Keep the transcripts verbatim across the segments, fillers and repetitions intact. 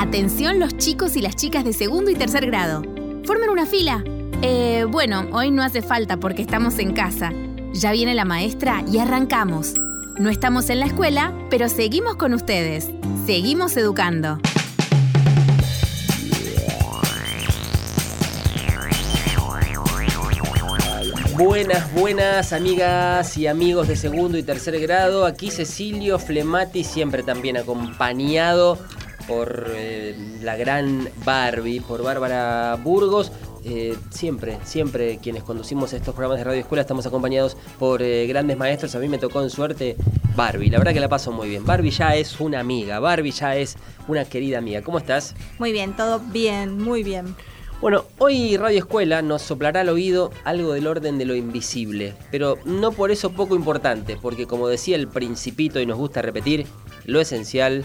Atención los chicos y las chicas de segundo y tercer grado. Formen una fila. Eh, bueno, hoy no hace falta porque estamos en casa. Ya viene la maestra y arrancamos. No estamos en la escuela, pero seguimos con ustedes. Seguimos educando. Buenas, buenas amigas y amigos de segundo y tercer grado. Aquí Cecilio Flemati, siempre también acompañado por eh, la gran Barbie, por Bárbara Burgos. Eh, siempre, siempre quienes conducimos estos programas de Radio Escuela estamos acompañados por eh, grandes maestros. A mí me tocó en suerte Barbie, la verdad que la paso muy bien. Barbie ya es una amiga, Barbie ya es una querida amiga. ¿Cómo estás? Muy bien, todo bien, muy bien. Bueno, hoy Radio Escuela nos soplará al oído algo del orden de lo invisible, pero no por eso poco importante, porque como decía el Principito y nos gusta repetir, lo esencial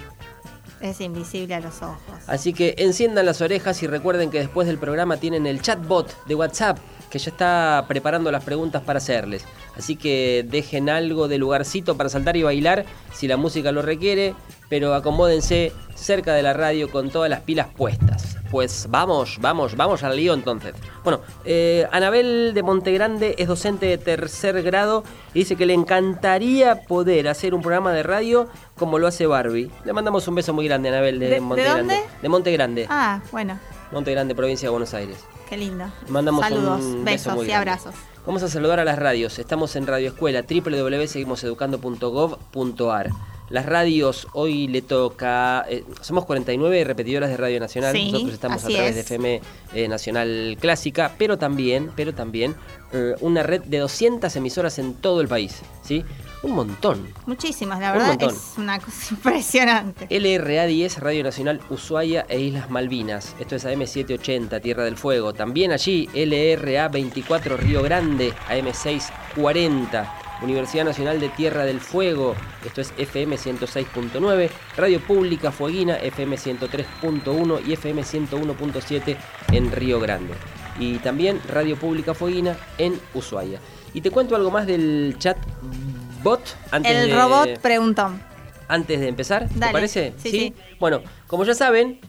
es invisible a los ojos. Así que enciendan las orejas y recuerden que después del programa tienen el chatbot de WhatsApp que ya está preparando las preguntas para hacerles. Así que dejen algo de lugarcito para saltar y bailar si la música lo requiere, pero acomódense cerca de la radio con todas las pilas puestas. Pues vamos, vamos, vamos al lío entonces. Bueno, eh, Anabel de Montegrande es docente de tercer grado y dice que le encantaría poder hacer un programa de radio como lo hace Barbie. Le mandamos un beso muy grande a Anabel de, ¿De, Montegrande. ¿De dónde? De Montegrande. Ah, bueno. Montegrande, provincia de Buenos Aires. Qué lindo. Mandamos saludos, un beso besos muy y grande. abrazos. Vamos a saludar a las radios. Estamos en Radio Escuela, doble u doble u doble u punto seguimos educando punto gov punto a r. Las radios, hoy le toca, eh, somos cuarenta y nueve repetidoras de Radio Nacional, sí, nosotros estamos a así través es. de F M eh, Nacional Clásica, pero también, pero también eh, una red de doscientas emisoras en todo el país, ¿sí? Un montón. Muchísimas, la Un verdad montón. es una cosa impresionante. L R A diez, Radio Nacional Ushuaia e Islas Malvinas. Esto es A M setecientos ochenta, Tierra del Fuego. También allí L R A veinticuatro, Río Grande, A M seiscientos cuarenta. Universidad Nacional de Tierra del Fuego. Esto es F M ciento seis punto nueve. Radio Pública Fueguina, F M ciento tres punto uno y F M ciento uno punto siete en Río Grande. Y también Radio Pública Fueguina en Ushuaia. Y te cuento algo más del chat bot antes El de... robot preguntó. Antes de empezar, ¿te Dale. parece? Sí, sí. Bueno, como ya saben,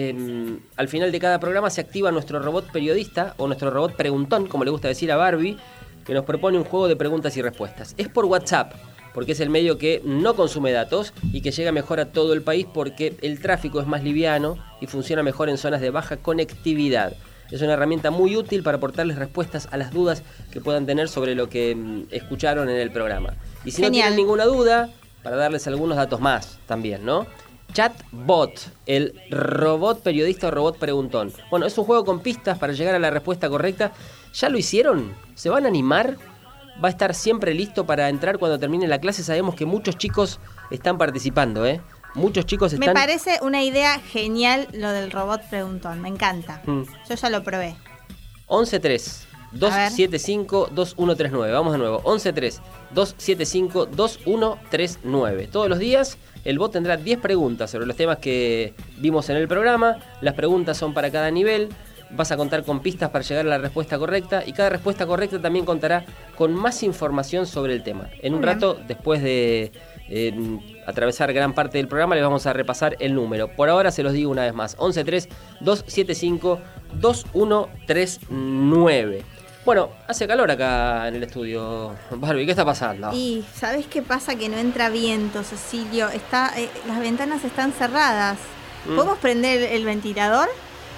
eh, al final de cada programa se activa nuestro robot periodista o nuestro robot preguntón, como le gusta decir a Barbie, que nos propone un juego de preguntas y respuestas. Es por WhatsApp, porque es el medio que no consume datos y que llega mejor a todo el país porque el tráfico es más liviano y funciona mejor en zonas de baja conectividad. Es una herramienta muy útil para aportarles respuestas a las dudas que puedan tener sobre lo que mm, escucharon en el programa. Y si Genial. no tienen ninguna duda, para darles algunos datos más también, ¿no? Chatbot, el robot periodista o robot preguntón. Bueno, es un juego con pistas para llegar a la respuesta correcta. ¿Ya lo hicieron? ¿Se van a animar? ¿Va a estar siempre listo para entrar cuando termine la clase? Sabemos que muchos chicos están participando, ¿eh? Muchos chicos están... Me parece una idea genial lo del robot preguntón, me encanta. Mm. Yo ya lo probé. once tres, dos siete cinco, dos uno tres nueve. Vamos de nuevo. once tres, dos siete cinco, dos uno tres nueve. Todos los días el bot tendrá diez preguntas sobre los temas que vimos en el programa. Las preguntas son para cada nivel. Vas a contar con pistas para llegar a la respuesta correcta. Y cada respuesta correcta también contará con más información sobre el tema. En un Muy rato, bien. después de eh, atravesar gran parte del programa, les vamos a repasar el número. Por ahora se los digo una vez más. once tres, dos siete cinco, dos uno tres nueve. Bueno, hace calor acá en el estudio. Barbie, ¿qué está pasando? Y ¿sabés qué pasa? Que no entra viento, Cecilio. Está, eh, las ventanas están cerradas. Mm. ¿Podemos prender el ventilador?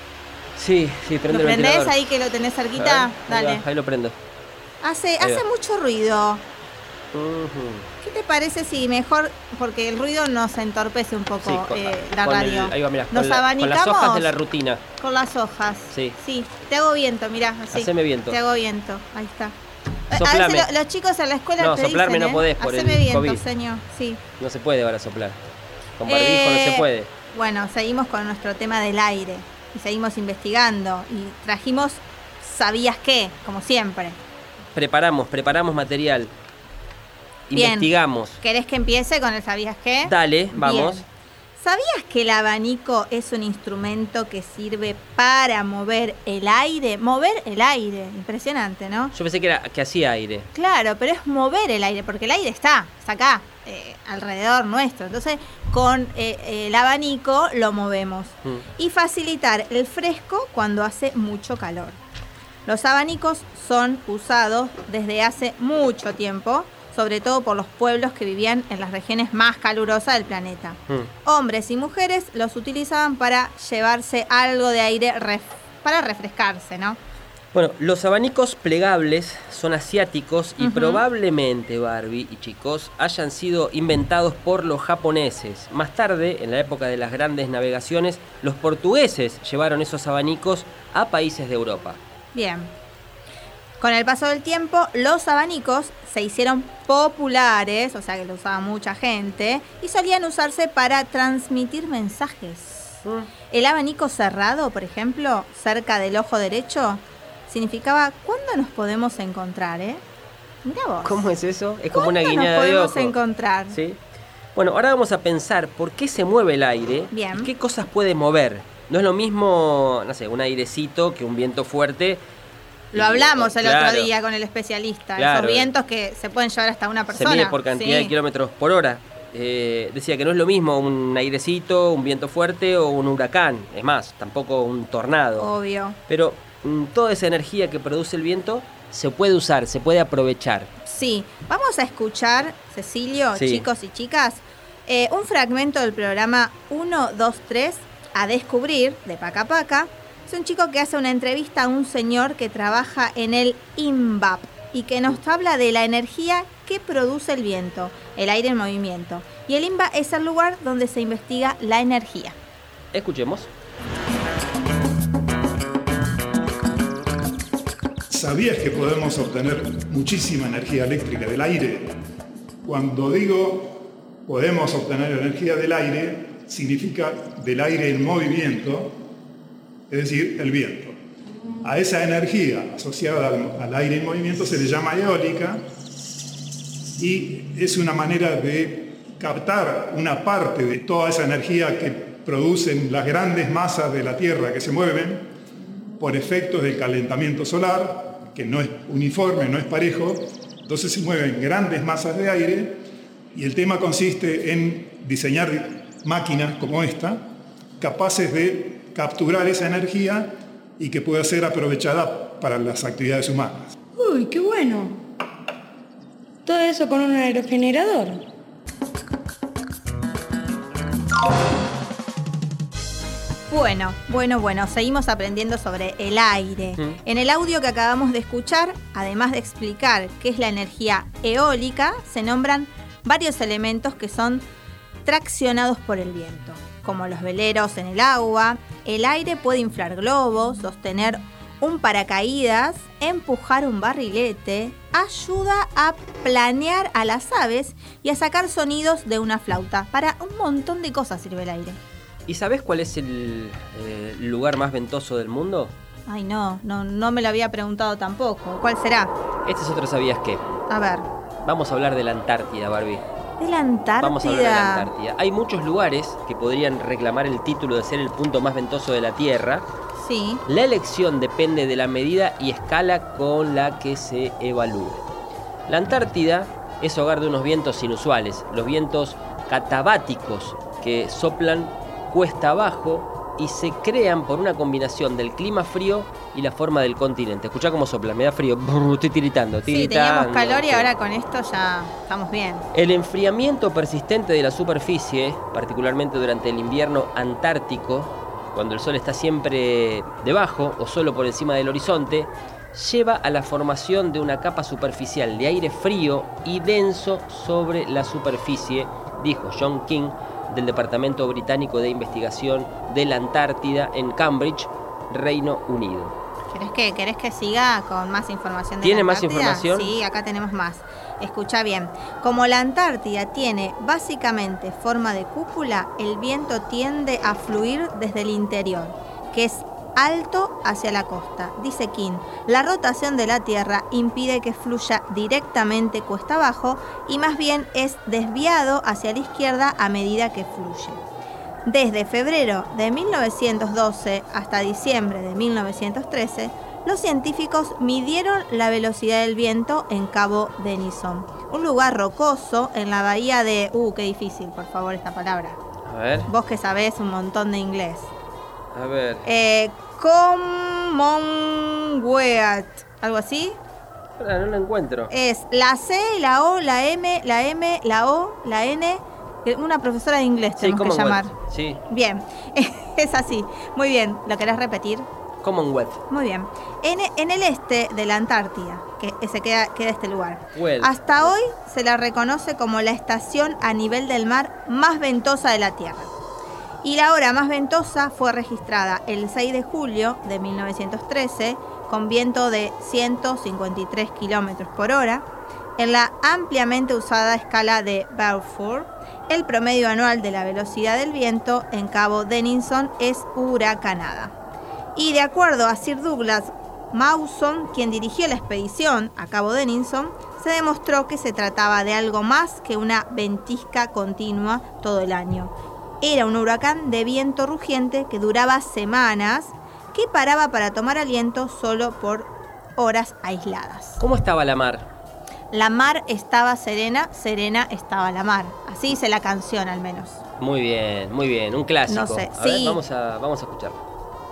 Sí, sí, prende ¿Lo el prendés ventilador. ahí que lo tenés A cerquita? ver, ahí Dale. va, ahí lo prendo. Hace, Ahí hace va. mucho ruido. Ujú. ¿Qué te parece si mejor, porque el ruido nos entorpece un poco Sí, con, eh, la con radio? el- ahí va, mirá, Nos con, la- con abanicamos las hojas de la rutina. con las hojas. Sí. Sí, te hago viento, mirá, así. Haceme viento. Te hago viento, ahí está. Eh, A Soplame. veces lo- los chicos en la escuela No, te soplarme dicen, no ¿eh? podés por Haceme el viento, COVID. señor, sí. No se puede ahora soplar. Con barbijo no Eh, se puede. Bueno, seguimos con nuestro tema del aire y seguimos investigando y trajimos ¿sabías qué? Como siempre. Preparamos, preparamos material. Bien. Investigamos. ¿Querés que empiece con el ¿sabías qué? Dale, vamos. Bien. ¿Sabías que el abanico es un instrumento que sirve para mover el aire? Mover el aire, impresionante, ¿no? Yo pensé que era que hacía aire. Claro, pero es mover el aire, porque el aire está, está acá. eh, alrededor nuestro. Entonces, con eh, el abanico lo movemos. Mm. Y facilitar el fresco cuando hace mucho calor. Los abanicos son usados desde hace mucho tiempo, sobre todo por los pueblos que vivían en las regiones más calurosas del planeta. Mm. Hombres y mujeres los utilizaban para llevarse algo de aire ref- para refrescarse, ¿no? Bueno, los abanicos plegables son asiáticos y uh-huh. probablemente, Barbie y chicos, hayan sido inventados por los japoneses. Más tarde, en la época de las grandes navegaciones, los portugueses llevaron esos abanicos a países de Europa. Bien. Con el paso del tiempo, los abanicos se hicieron populares, o sea que lo usaba mucha gente, y solían usarse para transmitir mensajes. Mm. El abanico cerrado, por ejemplo, cerca del ojo derecho, significaba ¿cuándo nos podemos encontrar, eh? Mirá vos. ¿Cómo es eso? Es como una guiñada de ojo. nos podemos encontrar? ¿Sí? Bueno, ahora vamos a pensar por qué se mueve el aire. Bien. Y qué cosas puede mover. No es lo mismo, no sé, un airecito que un viento fuerte. Lo hablamos el claro. otro día con el especialista. Claro. Esos vientos que se pueden llevar hasta una persona. Se mide por cantidad sí. de kilómetros por hora. Eh, decía que no es lo mismo un airecito, un viento fuerte o un huracán. Es más, tampoco un tornado. Obvio. Pero mm, toda esa energía que produce el viento se puede usar, se puede aprovechar. Sí. Vamos a escuchar, Cecilio, sí. chicos y chicas, eh, un fragmento del programa uno, dos, tres, a descubrir, de Paca Paca. Es un chico que hace una entrevista a un señor que trabaja en el I N V A P y que nos habla de la energía que produce el viento, el aire en movimiento. Y el I N V A P es el lugar donde se investiga la energía. Escuchemos. ¿Sabías que podemos obtener muchísima energía eléctrica del aire? Cuando digo podemos obtener energía del aire, significa del aire en movimiento, es decir, el viento. A esa energía asociada al, al aire en movimiento se le llama eólica y es una manera de captar una parte de toda esa energía que producen las grandes masas de la Tierra que se mueven por efectos del calentamiento solar, que no es uniforme, no es parejo, entonces se mueven grandes masas de aire y el tema consiste en diseñar máquinas como esta, capaces de capturar esa energía y que pueda ser aprovechada para las actividades humanas. Uy, qué bueno. Todo eso con un aerogenerador. Bueno, bueno, bueno, seguimos aprendiendo sobre el aire. Mm. En el audio que acabamos de escuchar, además de explicar qué es la energía eólica, se nombran varios elementos que son traccionados por el viento, como los veleros en el agua. El aire puede inflar globos, sostener un paracaídas, empujar un barrilete, ayuda a planear a las aves y a sacar sonidos de una flauta. Para un montón de cosas sirve el aire. ¿Y sabés cuál es el eh, lugar más ventoso del mundo? Ay, no, no, no me lo había preguntado tampoco. ¿Cuál será? Este es otro ¿sabías qué? A ver. Vamos a hablar de la Antártida, Barbie. ¿De la Antártida? Vamos a hablar de la Antártida. Hay muchos lugares que podrían reclamar el título de ser el punto más ventoso de la Tierra. Sí. La elección depende de la medida y escala con la que se evalúe. La Antártida es hogar de unos vientos inusuales, los vientos catabáticos, que soplan cuesta abajo y se crean por una combinación del clima frío y la forma del continente. Escuchá cómo sopla, me da frío, Brr, estoy tiritando, tiritando. Sí, teníamos calor y ahora con esto ya estamos bien. El enfriamiento persistente de la superficie, particularmente durante el invierno antártico, cuando el sol está siempre debajo o solo por encima del horizonte, lleva a la formación de una capa superficial de aire frío y denso sobre la superficie, dijo John King, del Departamento Británico de Investigación de la Antártida en Cambridge, Reino Unido. ¿Querés que, ¿Querés que siga con más información de ¿Tiene la más Antártida? información? Sí, acá tenemos más. Escucha bien. Como la Antártida tiene básicamente forma de cúpula, el viento tiende a fluir desde el interior, que es alto hacia la costa. Dice King, la rotación de la Tierra impide que fluya directamente cuesta abajo y más bien es desviado hacia la izquierda a medida que fluye. Desde febrero de mil novecientos doce hasta diciembre de mil novecientos trece, los científicos midieron la velocidad del viento en Cabo Denison, un lugar rocoso en la bahía de... Uh, qué difícil, por favor, esta palabra. A ver. Vos que sabés un montón de inglés. A ver. Eh, Commonwealth, ¿algo así? Espera, no lo encuentro. Es la C, la O, la M, la M, la O, la N. Una profesora de inglés Sí, tenemos que llamar. Commonwealth. Sí, Bien, es así. Muy bien, ¿lo querés repetir? Commonwealth. Muy bien. En, en el este de la Antártida, que se queda, queda este lugar. Well. Hasta hoy se la reconoce como la estación a nivel del mar más ventosa de la Tierra. Y la hora más ventosa fue registrada el seis de julio de mil novecientos trece, con viento de ciento cincuenta y tres kilómetros por hora. En la ampliamente usada escala de Beaufort, el promedio anual de la velocidad del viento en Cabo Denison es huracanada. Y de acuerdo a Sir Douglas Mawson, quien dirigió la expedición a Cabo Denison, se demostró que se trataba de algo más que una ventisca continua todo el año. Era un huracán de viento rugiente que duraba semanas, que paraba para tomar aliento solo por horas aisladas. ¿Cómo estaba la mar? La mar estaba serena, serena estaba la mar. Así dice la canción al menos. Muy bien, muy bien, un clásico. No sé, a sí. ver, vamos a, vamos a escucharlo.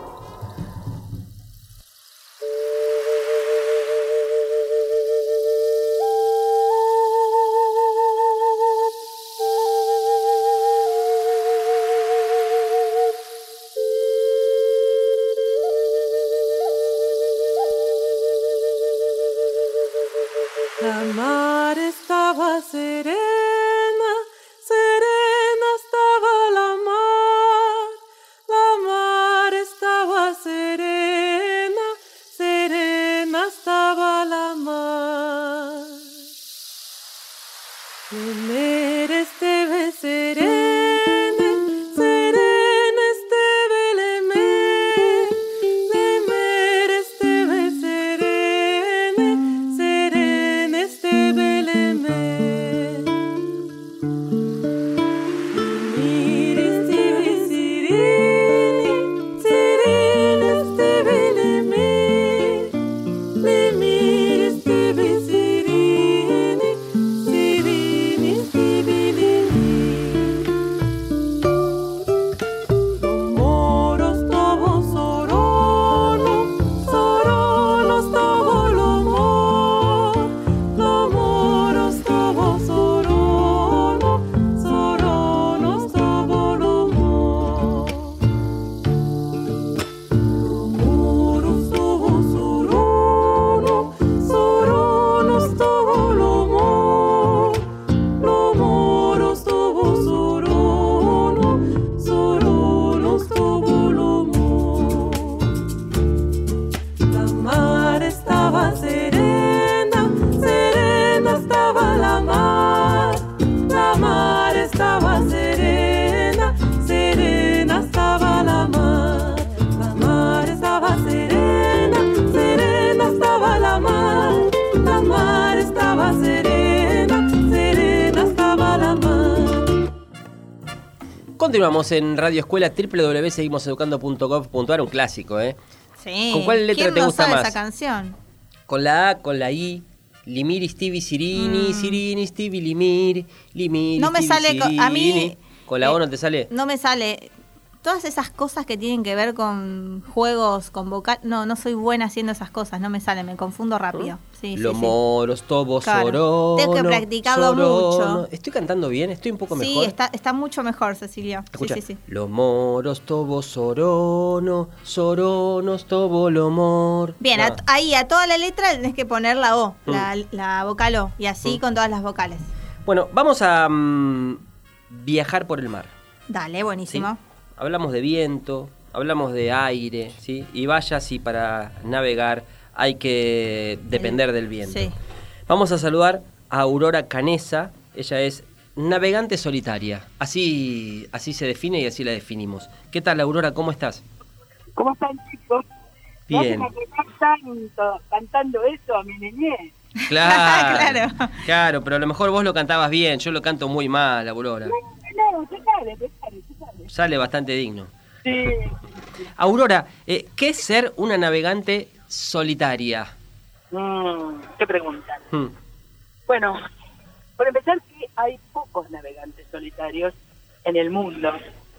La mar estaba serena, serena estaba la mar. La mar estaba serena, serena estaba la mar. Lemer esteve serena, serena esteve lemer. Lemer esteve serena, serena esteve lemer. Lemir esteve sirini, serena esteve lemer. Lemir esteve sirini, sirini esteve lemer. Lomoros tobo sorono, soronos tobo lomor. Lomoros tobo sorono, soronos tobo lomor. Lomoros tobo sorono, soronos tobo lomor. Lomoros tobo sorono, soronos tobo lomor. La mar estaba serena, serena estaba la mar. La mar estaba serena, serena estaba la mar. La mar estaba serena, serena estaba la mar. La mar estaba serena, serena estaba la mar. Continuamos en Radio Escuela, doble u doble u doble u punto seguimos educando punto gov punto a r, un clásico, ¿eh? Sí. ¿Con cuál letra ¿Quién te no gusta sabe más? esa canción? Con la A, con la I. Limiri, Stivi, Sirini, Mm. Sirini, Stivi, Limiri, Limiri, No me Stivi, sale co- a mí- Sirini. ¿Con la eh, O no te sale? No me sale. Todas esas cosas que tienen que ver con juegos, con vocal. No, no soy buena haciendo esas cosas, no me sale, me confundo rápido. Sí, sí, Los sí. moros, tobos, Claro. sorono. Tengo que practicarlo sorono. mucho. ¿Estoy cantando bien? ¿Estoy un poco Sí, mejor? está, está mucho mejor, Cecilia. Escucha. Sí, sí, sí. Los moros, tobos, sorono, soronos, tobo, lomor. Bien, No. a- ahí a toda la letra le tenés que poner la O, Mm. la, la vocal O, y así Mm. con todas las vocales. Bueno, vamos a mm, viajar por el mar. Dale, ¿sí? buenísimo. Hablamos de viento, hablamos de aire, ¿sí? Y vaya si para navegar hay que depender El- del viento. sí. Vamos a saludar a Aurora Canesa. Ella es navegante solitaria. Así, así se define y así la definimos. ¿Qué tal, Aurora? ¿Cómo estás? ¿Cómo están, chicos? Bien. Me hacen acordar tanto cantando eso a mi niñez. Claro, Claro. claro, pero a lo mejor vos lo cantabas bien. Yo lo canto muy mal, Aurora. No, tú sabes, tú sabes, tú sabes. Sale bastante digno. Sí. Aurora, eh, ¿qué es ser una navegante solitaria? Mm, ¿Qué pregunta? Hmm. Bueno, Por empezar, que hay pocos navegantes solitarios en el mundo.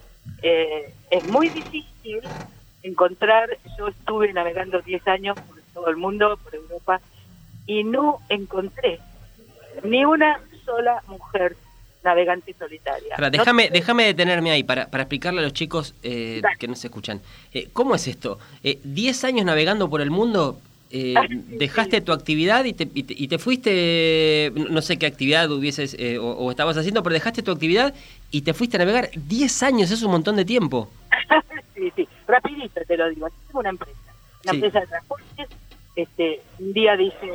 Eh, es muy difícil encontrar, yo estuve navegando diez años por todo el mundo, por Europa, y no encontré ni una sola mujer navegante solitaria. Ahora, déjame, no, déjame detenerme ahí para, para explicarle a los chicos eh, que no se escuchan. Eh, ¿Cómo es esto? Eh, ¿diez años navegando por el mundo? Eh, Ah, sí, ¿Dejaste sí. tu actividad y te, y te, y te fuiste, no sé qué actividad hubieses eh, o, o estabas haciendo, pero dejaste tu actividad y te fuiste a navegar? diez años, es un montón de tiempo. sí, sí, rapidito te lo digo. Tengo una empresa, una Sí. empresa de transportes. Este, un día dije,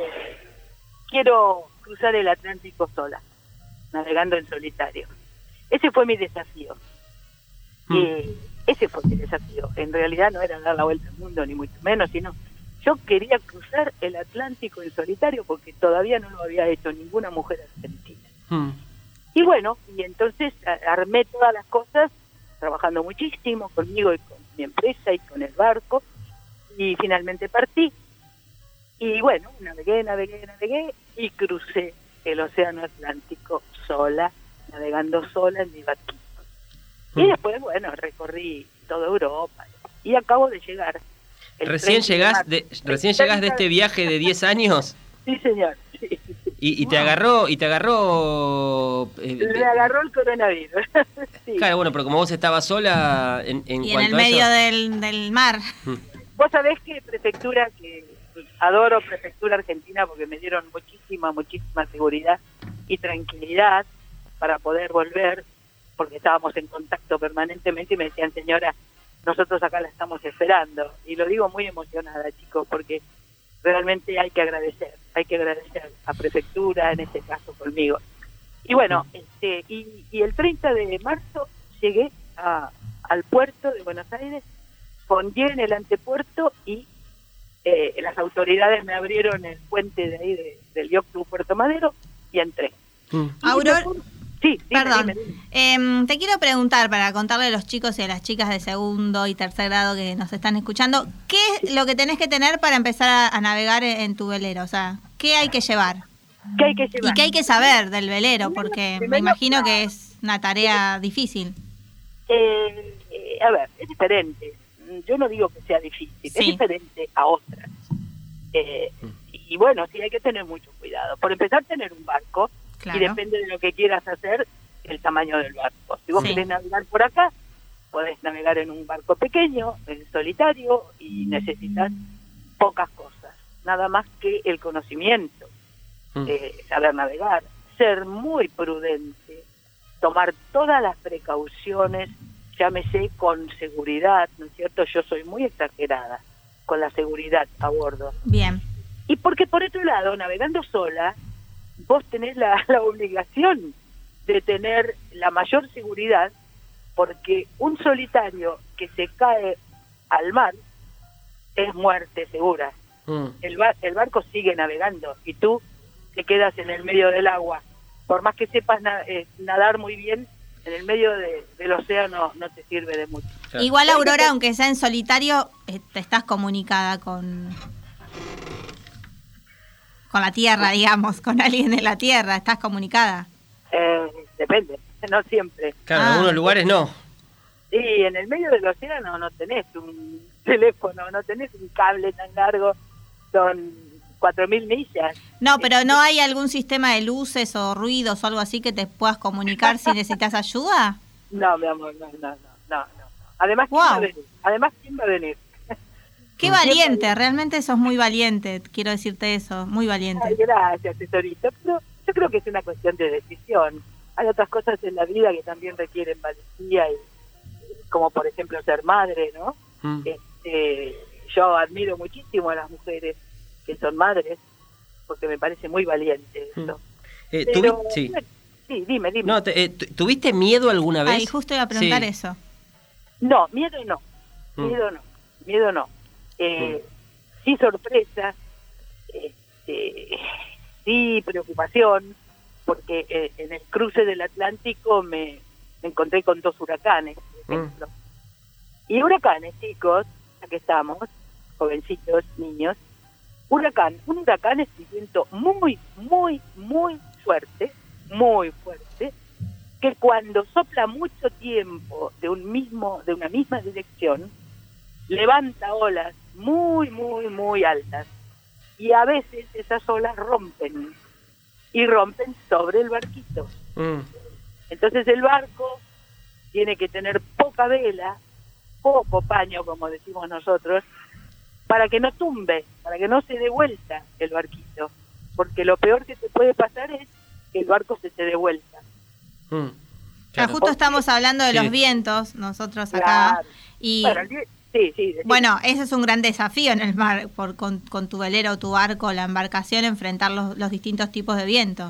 quiero cruzar el Atlántico sola, navegando en solitario. Ese fue mi desafío. Mm. Y ese fue mi desafío. En realidad no era dar la vuelta al mundo, ni mucho menos, sino yo quería cruzar el Atlántico en solitario porque todavía no lo había hecho ninguna mujer argentina. Mm. Y bueno, y entonces a- armé todas las cosas, trabajando muchísimo conmigo y con mi empresa y con el barco, y finalmente partí. Y bueno, navegué, navegué, navegué, y crucé el Océano Atlántico sola, navegando sola en mi barquito. Y Mm. después, bueno, recorrí toda Europa, y acabo de llegar. el ¿Recién treinta de llegás marzo. de, recién llegás de este viaje de diez años? Sí, señor. Sí. Y, y te agarró, y te agarró... eh, Me agarró el coronavirus. Sí. Claro, bueno, pero como vos estabas sola en, en Y en cuanto el a medio eso... del, del mar. Vos sabés que prefectura, que adoro prefectura argentina porque me dieron muchísima, muchísima seguridad y tranquilidad para poder volver, porque estábamos en contacto permanentemente y me decían, señora, nosotros acá la estamos esperando. Y lo digo muy emocionada, chicos, porque realmente hay que agradecer, hay que agradecer a prefectura, en este caso conmigo. Y bueno, este y, y el treinta de marzo llegué a, al puerto de Buenos Aires, fondí en el antepuerto y eh, las autoridades me abrieron el puente de ahí de, del Yoctu Puerto Madero y entré. Mm. Y Aurora, después- sí, dime, perdón. dime, dime. Em, te quiero preguntar para contarle a los chicos y a las chicas de segundo y tercer grado que nos están escuchando, ¿qué es lo que tenés que tener para empezar a, a navegar en, en tu velero? O sea, ¿qué hay que llevar? ¿Qué hay que llevar? ¿Y qué hay que saber del velero? Primero- Porque me primero, imagino claro. que es una tarea difícil. Eh, eh, a ver, es diferente. Yo no digo que sea difícil, Sí. es diferente a otras. Eh, y bueno, sí hay que tener mucho cuidado. Por empezar, tener un barco, Claro. y depende de lo que quieras hacer, el tamaño del barco. Si vos Sí. querés navegar por acá, podés navegar en un barco pequeño, en solitario, y necesitas pocas cosas, nada más que el conocimiento, Mm. eh, saber navegar, ser muy prudente, tomar todas las precauciones, llámese con seguridad, ¿no es cierto? Yo soy muy exagerada con la seguridad a bordo. Bien. Y porque por otro lado, navegando sola, vos tenés la, la obligación de tener la mayor seguridad, porque un solitario que se cae al mar es muerte segura. Mm. El, bar- el barco sigue navegando y tú te quedas en el medio del agua. Por más que sepas na- eh, nadar muy bien, en el medio de- del océano no te sirve de mucho. Claro. Igual, Aurora, aunque sea en solitario, eh, te estás comunicada con con la tierra, digamos, con alguien de la tierra, estás comunicada. Eh, depende, no siempre. Claro, en Ah. algunos lugares no. Y en el medio del océano no tenés un teléfono, no tenés un cable tan largo, son cuatro mil millas. No, pero ¿no hay algún sistema de luces o ruidos o algo así que te puedas comunicar si necesitas ayuda? No, mi amor, no, no, no, no. no. Además, ¿quién Wow. va a venir? Además, ¿quién va a venir? Qué valiente, realmente sos muy valiente, quiero decirte eso, muy Ay, valiente. gracias, tesorito. Pero yo creo que es una cuestión de decisión. Hay otras cosas en la vida que también requieren valentía, y, como por ejemplo ser madre, ¿no? Mm. Este, yo admiro muchísimo a las mujeres que son madres, porque me parece muy valiente eso. Eh, Pero, tuvi- sí. sí, dime, dime. No, te- eh, tu- ¿tuviste miedo alguna vez? Ay, justo iba a preguntar Sí. eso. No, miedo no, Mm. miedo no, miedo no. Eh, sí sorpresa, este, sí preocupación, porque eh, en el cruce del Atlántico me, me encontré con dos huracanes, por ejemplo. Y huracanes, chicos, aquí estamos, jovencitos, niños, huracán, un huracán es un viento muy, muy, muy fuerte, muy fuerte, que cuando sopla mucho tiempo de un mismo, de una misma dirección, levanta olas muy, muy, muy altas. Y a veces esas olas rompen, y rompen sobre el barquito. Mm. Entonces el barco tiene que tener poca vela, poco paño, como decimos nosotros, para que no tumbe, para que no se dé vuelta el barquito. Porque lo peor que te puede pasar es que el barco se te dé vuelta. Mm. Claro. Justo estamos hablando de sí. los vientos, nosotros acá. Claro. Y bueno, sí, sí, bueno, ese es un gran desafío en el mar, por con, con tu velero o tu barco, la embarcación, enfrentar los, los distintos tipos de viento.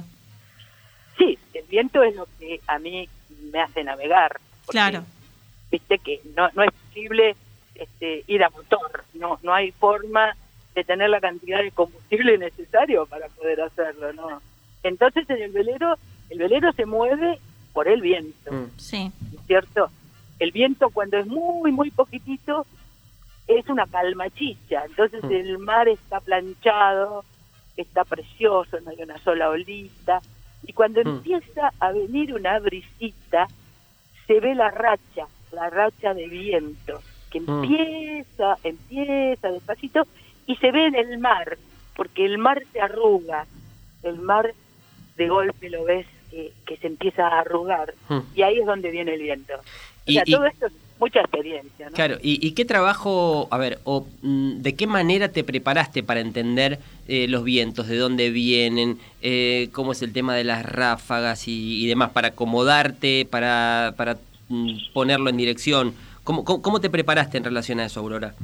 Sí, el viento es lo que a mí me hace navegar. Porque, claro. Viste que no, no es posible este, ir a motor, no, no hay forma de tener la cantidad de combustible necesario para poder hacerlo, ¿no? Entonces en el velero, el velero se mueve por el viento, mm. sí. ¿cierto? El viento cuando es muy, muy poquitito es una calmachicha, entonces mm. el mar está planchado, está precioso, no hay una sola olita, y cuando mm. empieza a venir una brisita, se ve la racha, la racha de viento, que mm. empieza, empieza despacito, y se ve en el mar, porque el mar se arruga, el mar de golpe lo ves que, que se empieza a arrugar, mm. y ahí es donde viene el viento. O y, sea, y, todo esto es mucha experiencia, ¿no? Claro, ¿y, y qué trabajo, a ver, o de qué manera te preparaste para entender eh, los vientos, de dónde vienen, eh, cómo es el tema de las ráfagas y, y demás, para acomodarte, para, para mm, ponerlo en dirección? ¿Cómo, cómo, ¿Cómo te preparaste en relación a eso, Aurora?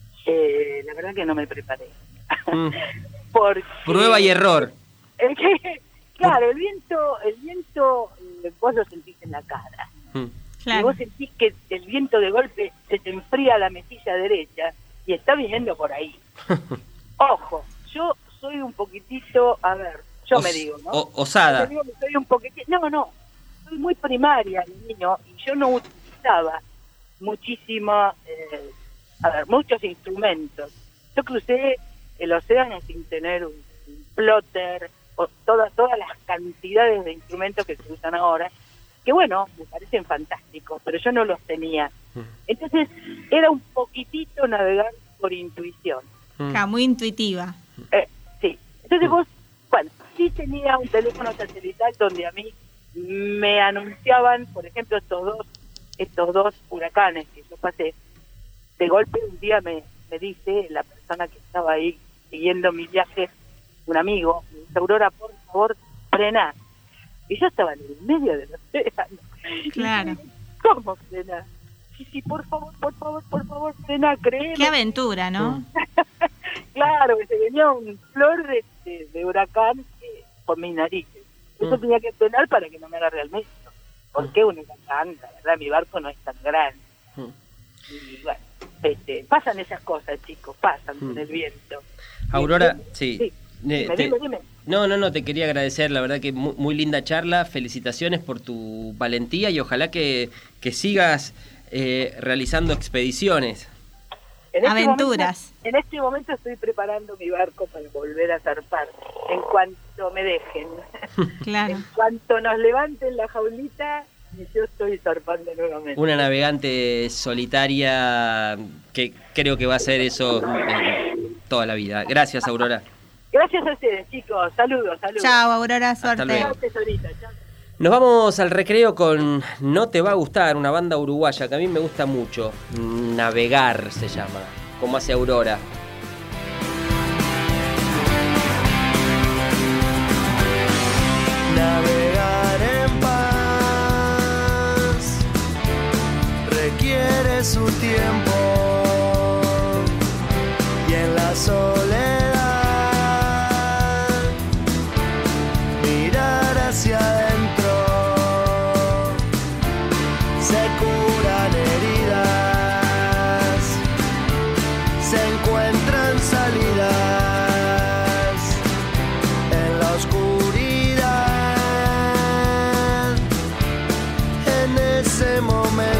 Eh, la verdad que no me preparé. Mm. Porque, prueba y error. Es que, claro, el viento, el viento eh, vos lo sentís en la cara. Mm. Claro. Y vos sentís que el viento de golpe se te enfría la mejilla derecha y está viniendo por ahí. Ojo, yo soy un poquitito, a ver, yo Os, me digo, ¿no? O, osada. Yo me digo que soy un poquitito, no, no, soy muy primaria, niño, y yo no utilizaba muchísima, eh, a ver, muchos instrumentos. Yo crucé el océano sin tener un, un plotter, o toda, todas las cantidades de instrumentos que se usan ahora, que bueno, me parecen fantásticos, pero yo no los tenía. Entonces, era un poquitito navegar por intuición. Claro, muy intuitiva. Eh, sí. Entonces vos, bueno, sí tenía un teléfono satelital donde a mí me anunciaban, por ejemplo, estos dos, estos dos huracanes que yo pasé. De golpe un día me, me dice la persona que estaba ahí siguiendo mi viaje, un amigo, me dice, Aurora, por favor, frena. Y yo estaba en el medio del océano. Claro. ¿Cómo frena? Sí, sí, por favor, por favor, por favor, frena, créeme. Qué aventura, ¿no? Claro, que se venía un flor de, de, de huracán eh, por mis narices. Eso mm. tenía que frenar para que no me agarre al medio. Porque un huracán, la verdad, mi barco no es tan grande. Mm. Y bueno, este, pasan esas cosas, chicos, pasan mm. con el viento. Aurora, sí. sí. Ne, dime, te, dime, dime. No, no, no, te quería agradecer, la verdad que muy, muy linda charla, felicitaciones por tu valentía y ojalá que, que sigas eh, realizando expediciones. En este Aventuras. Momento, en este momento estoy preparando mi barco para volver a zarpar, en cuanto me dejen. Claro. En cuanto nos levanten la jaulita, yo estoy zarpando nuevamente. Una navegante solitaria que creo que va a hacer eso eh, toda la vida. Gracias, Aurora. Gracias a ustedes, chicos. Saludos, saludos. Chao, Aurora, suerte. Hasta luego. Tesorita, chao. Nos vamos al recreo con No Te Va a Gustar, una banda uruguaya que a mí me gusta mucho. Navegar se llama, como hace Aurora. Navegar en paz requiere su tiempo y en la soledad mirar hacia adentro se curan heridas, se encuentran salidas en la oscuridad. En ese momento